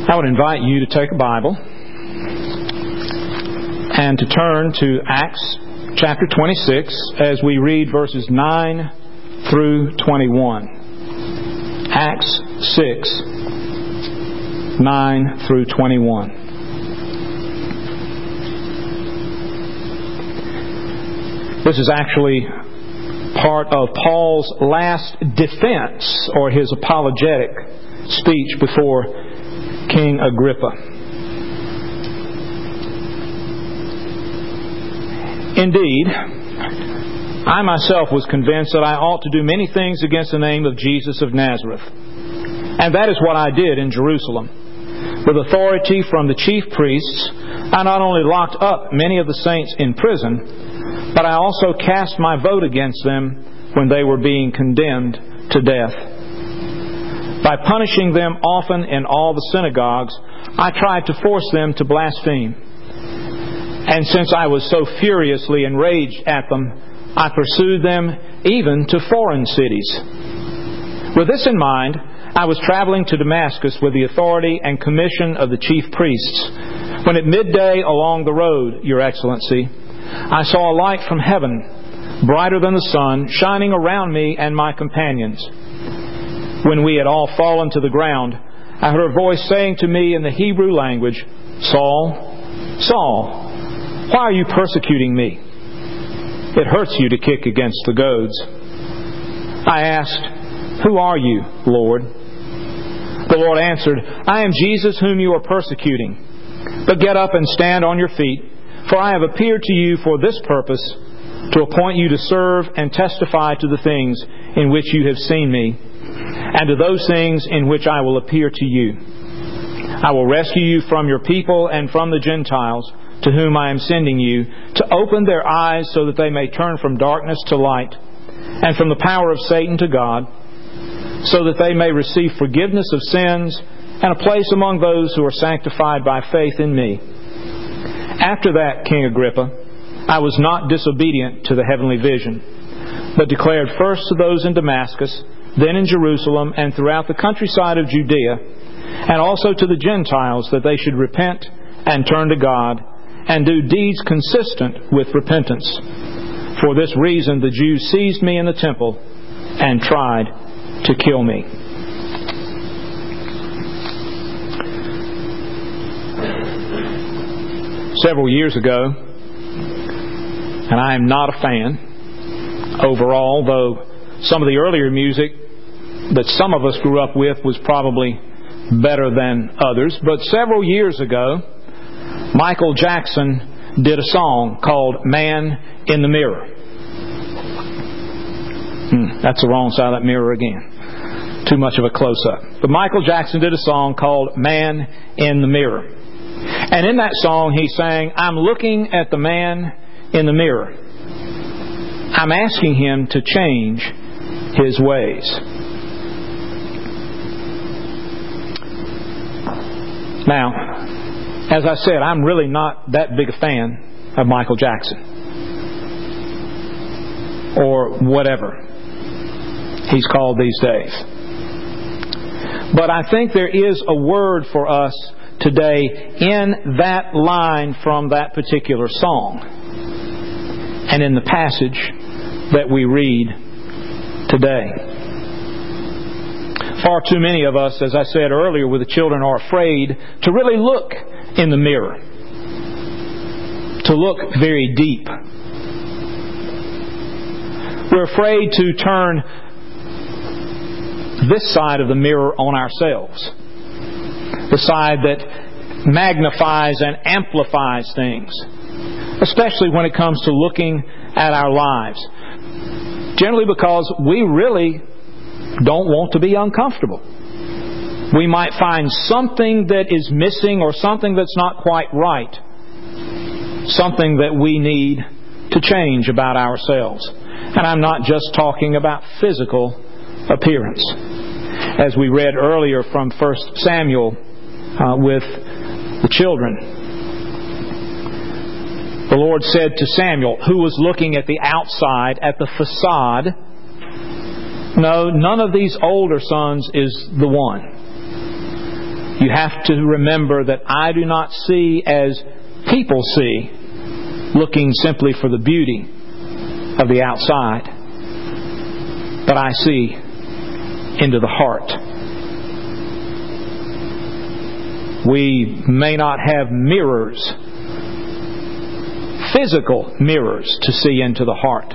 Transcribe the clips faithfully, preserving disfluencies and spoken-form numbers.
I would invite you to take a Bible and to turn to Acts chapter twenty-six as we read verses nine through twenty-one. Acts six, nine through twenty-one. This is actually part of Paul's last defense or his apologetic speech before King Agrippa. Indeed, I myself was convinced that I ought to do many things against the name of Jesus of Nazareth. And that is what I did in Jerusalem. With authority from the chief priests, I not only locked up many of the saints in prison, but I also cast my vote against them when they were being condemned to death. By punishing them often in all the synagogues, I tried to force them to blaspheme. And since I was so furiously enraged at them, I pursued them even to foreign cities. With this in mind, I was traveling to Damascus with the authority and commission of the chief priests, when at midday along the road, Your Excellency, I saw a light from heaven, brighter than the sun, shining around me and my companions. When we had all fallen to the ground, I heard a voice saying to me in the Hebrew language, "Saul, Saul, why are you persecuting me? It hurts you to kick against the goads." I asked, "Who are you, Lord?" The Lord answered, "I am Jesus whom you are persecuting. But get up and stand on your feet, for I have appeared to you for this purpose, to appoint you to serve and testify to the things in which you have seen me, and to those things in which I will appear to you. I will rescue you from your people and from the Gentiles, to whom I am sending you, to open their eyes so that they may turn from darkness to light, and from the power of Satan to God, so that they may receive forgiveness of sins and a place among those who are sanctified by faith in me." After that, King Agrippa, I was not disobedient to the heavenly vision, but declared first to those in Damascus, then in Jerusalem, and throughout the countryside of Judea, and also to the Gentiles, that they should repent and turn to God, and do deeds consistent with repentance. For this reason the Jews seized me in the temple and tried to kill me. Several years ago, and I am not a fan overall, though some of the earlier music that some of us grew up with was probably better than others, but several years ago, Michael Jackson did a song called "Man in the Mirror." Hmm, that's the wrong side of that mirror again. Too much of a close-up. But Michael Jackson did a song called "Man in the Mirror." And in that song he sang, "I'm looking at the man in the mirror. I'm asking him to change his ways." Now, as I said, I'm really not that big a fan of Michael Jackson, or whatever he's called these days. But I think there is a word for us today in that line from that particular song, and in the passage that we read today. Far too many of us, as I said earlier with the children, are afraid to really look in the mirror, to look very deep. We're afraid to turn this side of the mirror on ourselves, the side that magnifies and amplifies things, especially when it comes to looking at our lives. Generally because we really don't want to be uncomfortable. We might find something that is missing or something that's not quite right, something that we need to change about ourselves. And I'm not just talking about physical appearance. As we read earlier from First Samuel uh, with the children, the Lord said to Samuel, who was looking at the outside, at the facade, "No, none of these older sons is the one. You have to remember that I do not see as people see, looking simply for the beauty of the outside, but I see into the heart. We may not have mirrors, physical mirrors, to see into the heart.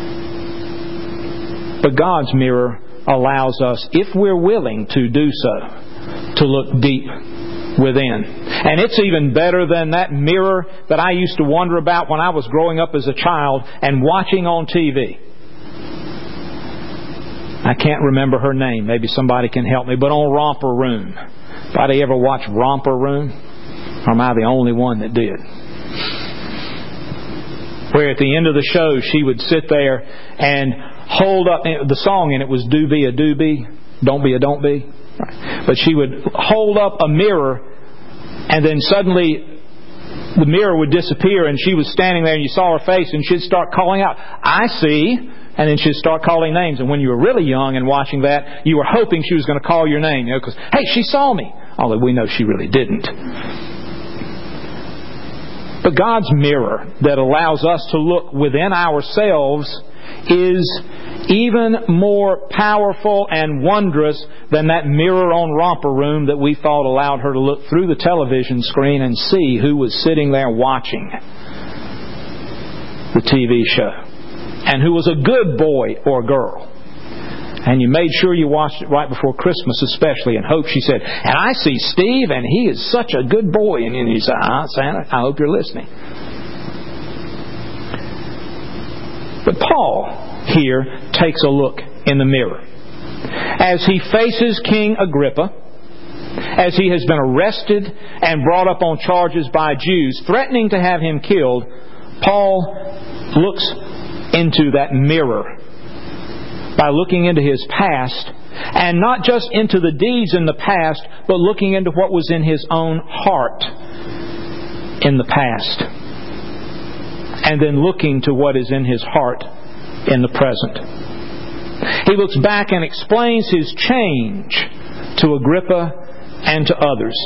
But God's mirror allows us, if we're willing to do so, to look deep within. And it's even better than that mirror that I used to wonder about when I was growing up as a child and watching on T V. I can't remember her name. Maybe somebody can help me. But on Romper Room. Anybody ever watch Romper Room? Or am I the only one that did? Where at the end of the show she would sit there and hold up, the song in it was Do Be a Do Be, Don't Be a Don't Be. But she would hold up a mirror, and then suddenly the mirror would disappear, and she was standing there, and you saw her face, and she'd start calling out, I see, and then she'd start calling names. And when you were really young and watching that, you were hoping she was going to call your name, you know, because, hey, she saw me. Although we know she really didn't. But God's mirror that allows us to look within ourselves is even more powerful and wondrous than that mirror on Romper Room that we thought allowed her to look through the television screen and see who was sitting there watching the T V show and who was a good boy or girl. And you made sure you watched it right before Christmas especially and hoped she said, and I see Steve and he is such a good boy. And you say, ah, Santa, I hope you're listening. But Paul here takes a look in the mirror. As he faces King Agrippa, as he has been arrested and brought up on charges by Jews, threatening to have him killed, Paul looks into that mirror by looking into his past, and not just into the deeds in the past, but looking into what was in his own heart in the past. And then looking to what is in his heart in the present. He looks back and explains his change to Agrippa and to others.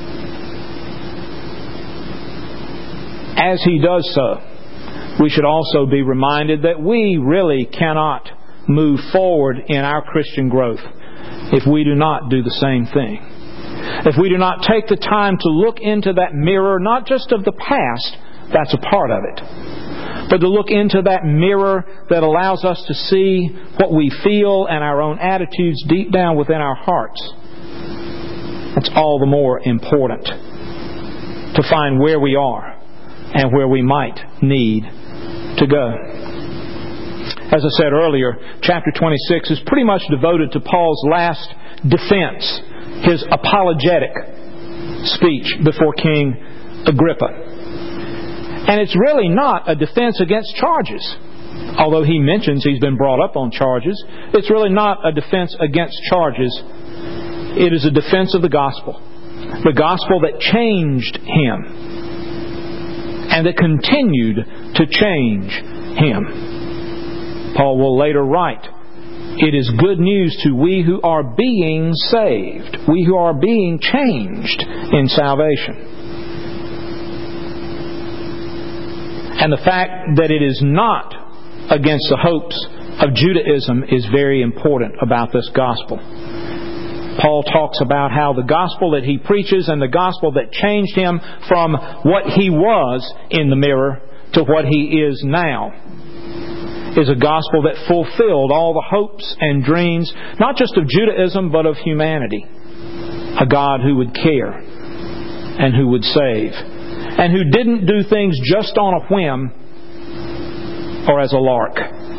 As he does so, we should also be reminded that we really cannot move forward in our Christian growth if we do not do the same thing. If we do not take the time to look into that mirror, not just of the past, that's a part of it, but to look into that mirror that allows us to see what we feel and our own attitudes deep down within our hearts. That's all the more important to find where we are and where we might need to go. As I said earlier, chapter twenty-six is pretty much devoted to Paul's last defense, his apologetic speech before King Agrippa. And it's really not a defense against charges. Although he mentions he's been brought up on charges, it's really not a defense against charges. It is a defense of the gospel. The gospel that changed him and that continued to change him. Paul will later write, it is good news to we who are being saved, we who are being changed in salvation. And the fact that it is not against the hopes of Judaism is very important about this gospel. Paul talks about how the gospel that he preaches and the gospel that changed him from what he was in the mirror to what he is now is a gospel that fulfilled all the hopes and dreams, not just of Judaism, but of humanity. A God who would care and who would save, and who didn't do things just on a whim or as a lark.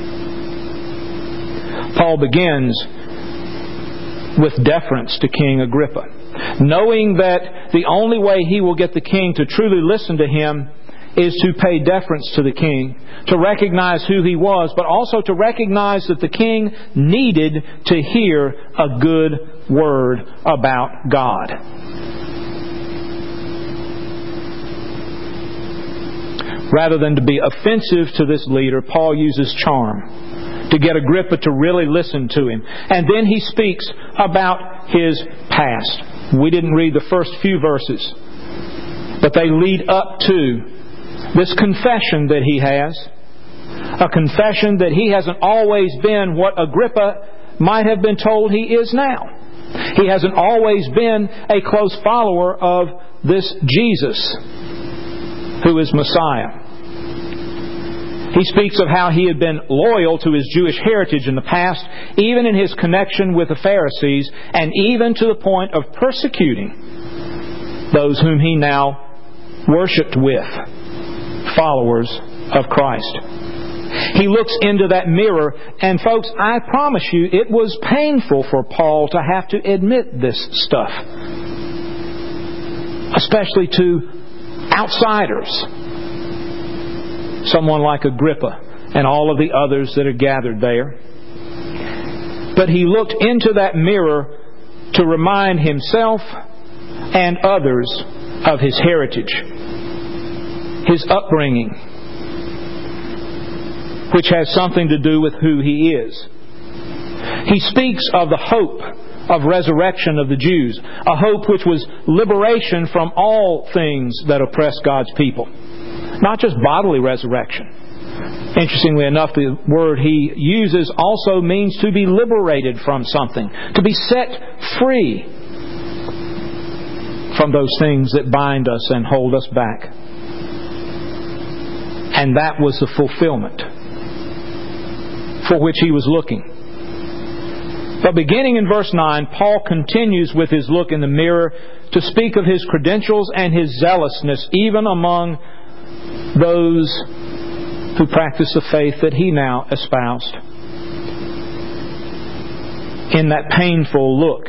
Paul begins with deference to King Agrippa, knowing that the only way he will get the king to truly listen to him is to pay deference to the king, to recognize who he was, but also to recognize that the king needed to hear a good word about God. Rather than to be offensive to this leader, Paul uses charm to get Agrippa to really listen to him. And then he speaks about his past. We didn't read the first few verses, but they lead up to this confession that he has. A confession that he hasn't always been what Agrippa might have been told he is now. He hasn't always been a close follower of this Jesus who is Messiah. He speaks of how he had been loyal to his Jewish heritage in the past, even in his connection with the Pharisees, and even to the point of persecuting those whom he now worshipped with, followers of Christ. He looks into that mirror, and folks, I promise you, it was painful for Paul to have to admit this stuff, especially to outsiders. Someone like Agrippa and all of the others that are gathered there. But he looked into that mirror to remind himself and others of his heritage, his upbringing, which has something to do with who he is. He speaks of the hope of resurrection of the Jews, a hope which was liberation from all things that oppress God's people. Not just bodily resurrection. Interestingly enough, the word he uses also means to be liberated from something, to be set free from those things that bind us and hold us back. And that was the fulfillment for which he was looking. But beginning in verse nine, Paul continues with his look in the mirror to speak of his credentials and his zealousness, even among those who practice the faith that he now espoused. In that painful look,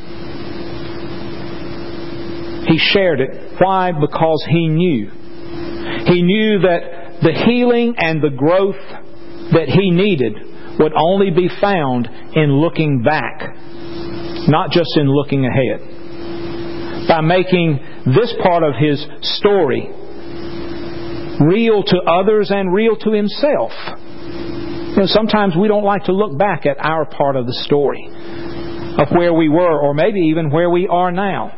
he shared it. Why? Because he knew. He knew that the healing and the growth that he needed would only be found in looking back, not just in looking ahead. By making this part of his story real to others and real to himself. You know, sometimes we don't like to look back at our part of the story, of where we were, or maybe even where we are now.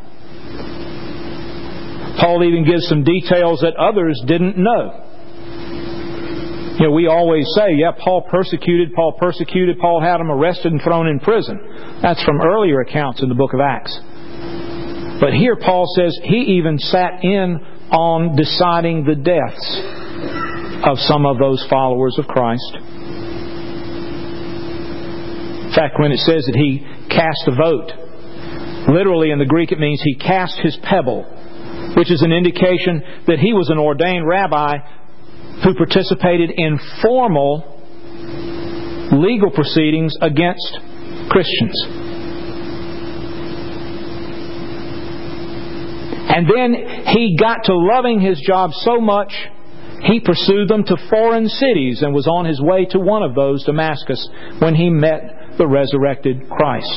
Paul even gives some details that others didn't know. You know, we always say, yeah, Paul persecuted, Paul persecuted, Paul had him arrested and thrown in prison. That's from earlier accounts in the book of Acts. But here Paul says he even sat in on deciding the deaths of some of those followers of Christ. In fact, when it says that he cast a vote, literally in the Greek it means he cast his pebble, which is an indication that he was an ordained rabbi who participated in formal legal proceedings against Christians. And then he got to loving his job so much, he pursued them to foreign cities and was on his way to one of those, Damascus, when he met the resurrected Christ.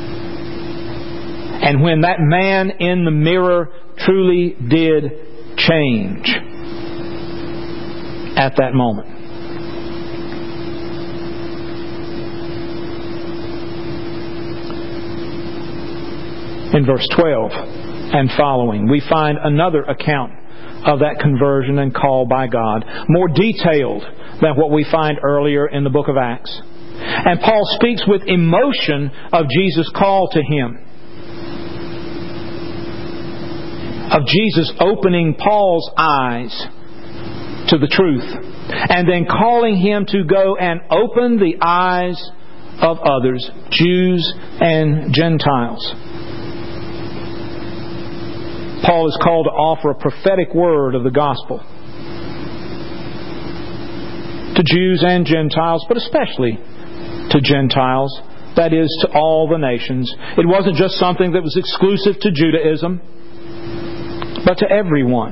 And when that man in the mirror truly did change at that moment. In verse twelve and following, we find another account of that conversion and call by God, more detailed than what we find earlier in the book of Acts. And Paul speaks with emotion of Jesus' call to him, of Jesus opening Paul's eyes to the truth, and then calling him to go and open the eyes of others, Jews and Gentiles. Paul is called to offer a prophetic word of the gospel to Jews and Gentiles, but especially to Gentiles, that is, to all the nations. It wasn't just something that was exclusive to Judaism, but to everyone.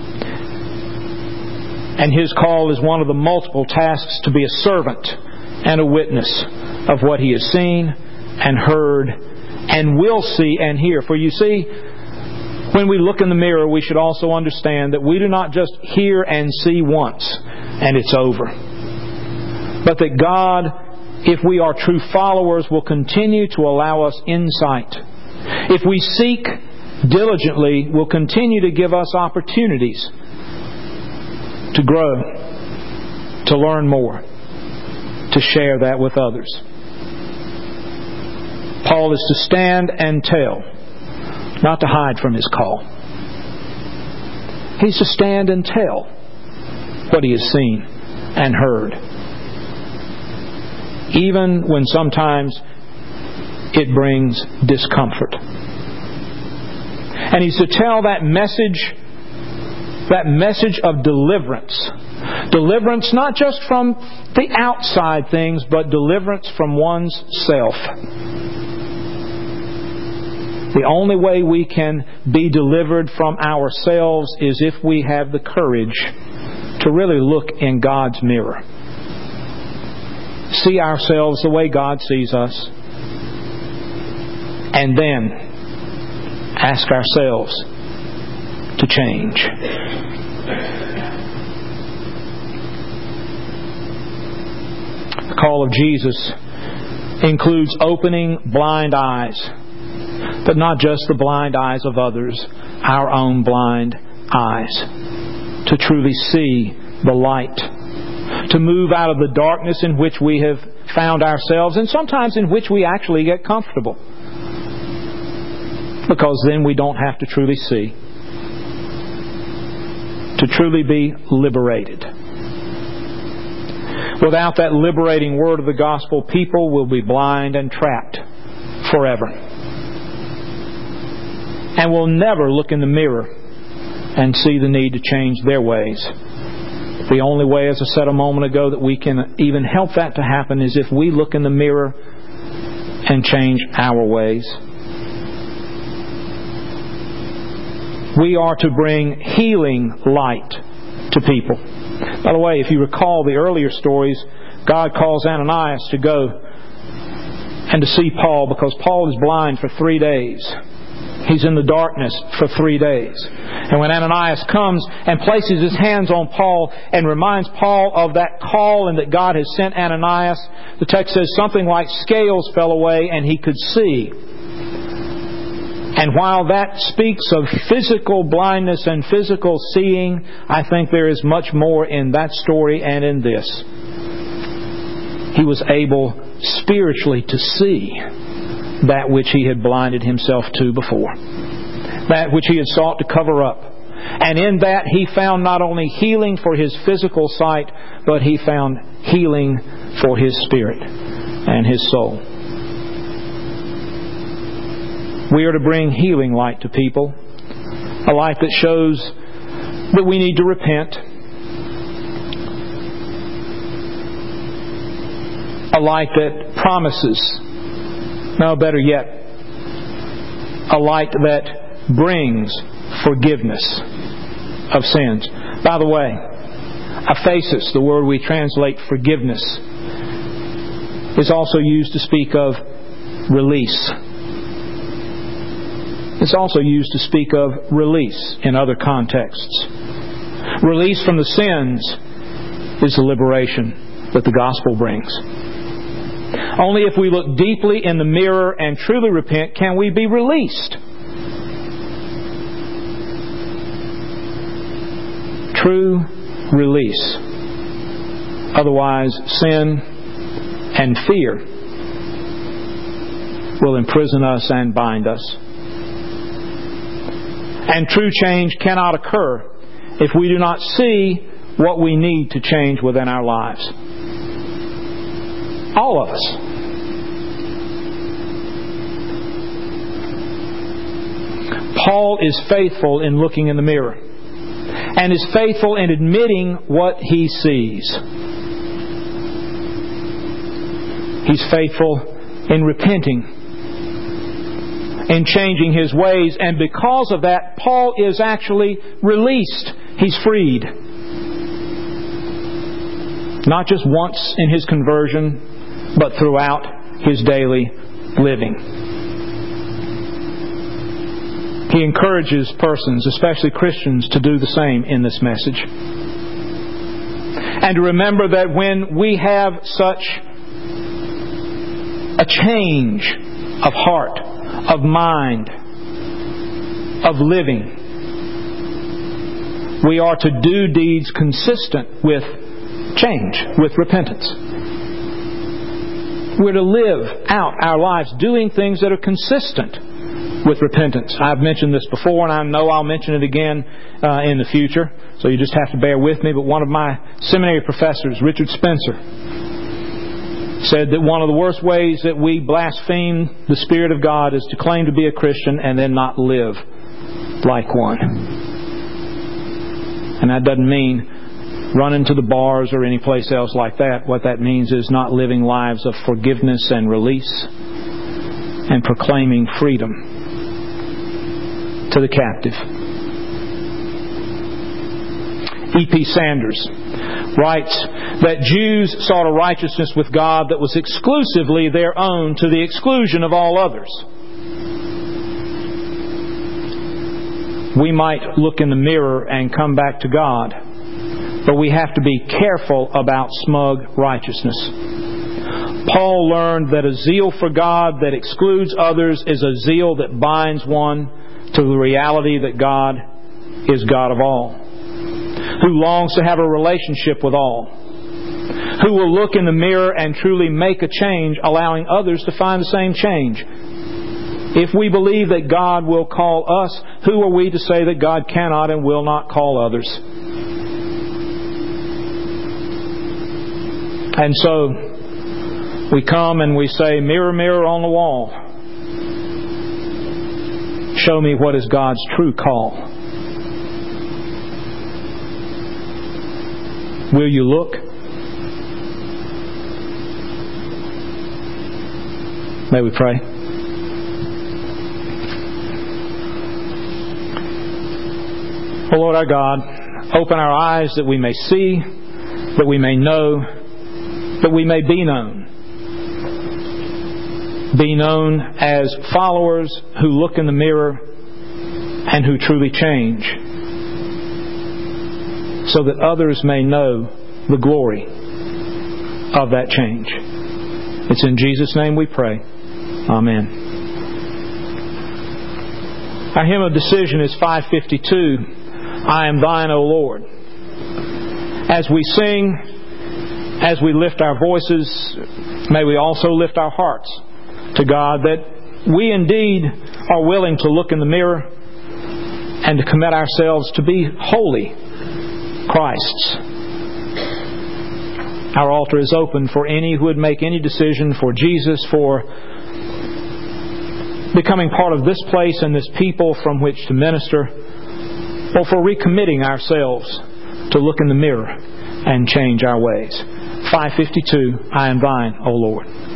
And his call is one of the multiple tasks to be a servant and a witness of what he has seen and heard and will see and hear. For you see, when we look in the mirror, we should also understand that we do not just hear and see once and it's over, but that God, if we are true followers, will continue to allow us insight if we seek diligently, will continue to give us opportunities to grow, to learn more, to share that with others. Paul is to stand and tell, not to hide from his call. He's to stand and tell what he has seen and heard, even when sometimes it brings discomfort. And he's to tell that message, that message of deliverance. Deliverance not just from the outside things, but deliverance from one's self. The only way we can be delivered from ourselves is if we have the courage to really look in God's mirror. See ourselves the way God sees us. And then ask ourselves to change. The call of Jesus includes opening blind eyes, but not just the blind eyes of others, our own blind eyes, to truly see the light, to move out of the darkness in which we have found ourselves, and sometimes in which we actually get comfortable, because then we don't have to truly see, to truly be liberated. Without that liberating word of the gospel, people will be blind and trapped forever, and will never look in the mirror and see the need to change their ways. The only way, as I said a moment ago, that we can even help that to happen is if we look in the mirror and change our ways. We are to bring healing light to people. By the way, if you recall the earlier stories, God calls Ananias to go and to see Paul because Paul is blind for three days. He's in the darkness for three days. And when Ananias comes and places his hands on Paul and reminds Paul of that call and that God has sent Ananias, the text says something like scales fell away and he could see. And while that speaks of physical blindness and physical seeing, I think there is much more in that story and in this. He was able spiritually to see that which he had blinded himself to before, that which he had sought to cover up. And in that he found not only healing for his physical sight, but he found healing for his spirit and his soul. We are to bring healing light to people, a light that shows that we need to repent, a light that promises, no, better yet, a light that brings forgiveness of sins. By the way, aphesis, the word we translate forgiveness, is also used to speak of release. It's also used to speak of release in other contexts. Release from the sins is the liberation that the gospel brings. Only if we look deeply in the mirror and truly repent can we be released. True release. Otherwise, sin and fear will imprison us and bind us. And true change cannot occur if we do not see what we need to change within our lives. All of us. Paul is faithful in looking in the mirror and is faithful in admitting what he sees. He's faithful in repenting, in changing his ways, and because of that, Paul is actually released. He's freed. Not just once in his conversion, but throughout his daily living. He encourages persons, especially Christians, to do the same in this message. And to remember that when we have such a change of heart, of mind, of living. We are to do deeds consistent with change, with repentance. We're to live out our lives doing things that are consistent with repentance. I've mentioned this before, and I know I'll mention it again uh, in the future, so you just have to bear with me. But one of my seminary professors, Richard Spencer, said that one of the worst ways that we blaspheme the Spirit of God is to claim to be a Christian and then not live like one. And that doesn't mean running to the bars or any place else like that. What that means is not living lives of forgiveness and release and proclaiming freedom to the captive. E P Sanders writes that Jews sought a righteousness with God that was exclusively their own to the exclusion of all others. We might look in the mirror and come back to God, but we have to be careful about smug righteousness. Paul learned that a zeal for God that excludes others is a zeal that binds one to the reality that God is God of all, who longs to have a relationship with all, who will look in the mirror and truly make a change, allowing others to find the same change. If we believe that God will call us, who are we to say that God cannot and will not call others? And so, we come and we say, mirror, mirror on the wall, show me what is God's true call. Will you look? May we pray. Oh Lord our God, open our eyes that we may see, that we may know, that we may be known. Be known as followers who look in the mirror and who truly change, so that others may know the glory of that change. It's in Jesus' name we pray. Amen. Our hymn of decision is five fifty-two, I Am Thine, O Lord. As we sing, as we lift our voices, may we also lift our hearts to God, that we indeed are willing to look in the mirror and to commit ourselves to be holy Christ's. Our altar is open for any who would make any decision for Jesus, for becoming part of this place and this people from which to minister, or for recommitting ourselves to look in the mirror and change our ways. five fifty-two, I Am Thine, O Lord.